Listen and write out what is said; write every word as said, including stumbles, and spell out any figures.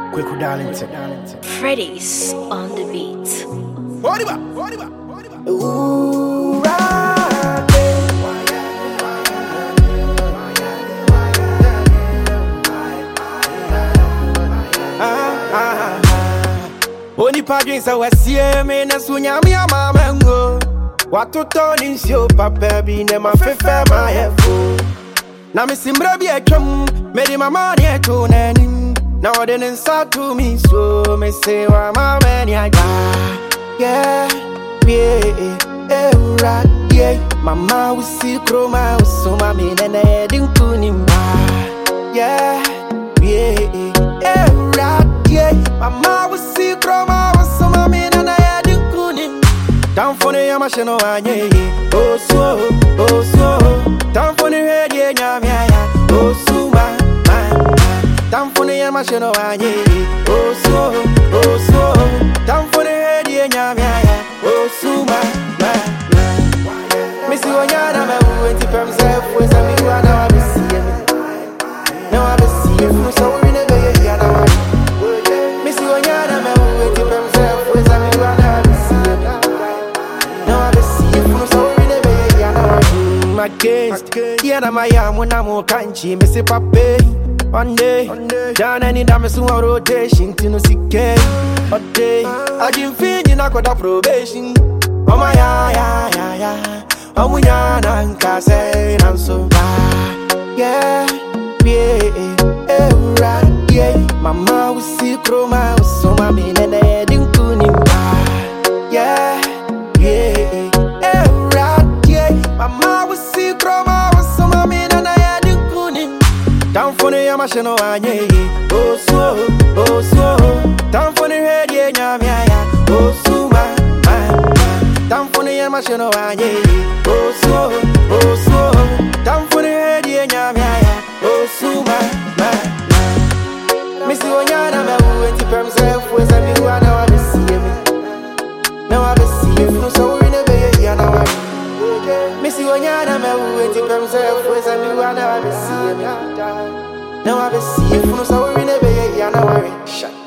Quick Darlington. Freddy's on the beat. What about? What about? What about? Ooh, right. Oni padwins a wasie me na sunya me amama ngo watoto ni nsio papa bi ne ma fefe ma hefo na me simbra bi atwam me di mama ne to na nim na ode ne nsa to me so me se wa mama ni aga yeah yeah eh right yeah mama we see kroma so ma me ne ne din kunim yeah yeah eh right yeah mama we see kroma so ma me ne ne din kunim down for the machine anye oh so oh so down for the head yeah nyame ya oh so ma down for the machine anye oh so oh so down for the head yeah nyame ya oh so ma missy wanyana me wenti pem self we say me wana wa be see me now I be see you so we never yeah na wa missy wanyana me wenti pem self we say me wana wa be see me now I be see you so we never yeah na wa my guest yeah na my am when I'm kanchi me say papa one day down any damn so rotation to no sick a day I give feeling I got a probation oh my yeah yeah yeah yeah oh my yeah say I'm so yeah yeah eh right yeah mama we see kroma so ma me ne din kuni yeah yeah eh right yeah mama we see kroma so ma me ne din kuni down for the machine anye oh so oh so down for the head yeah nyame ya oh so ma down for the machine anye oh so oh so down for the head yeah nyame ya oh so ma missy wanyana me wenti pem self we say me wana wa be see me now I be see you so we never yeah na wa missy wanyana me wenti pem self we say me wana wa be see me now I be see you so we never yeah na wa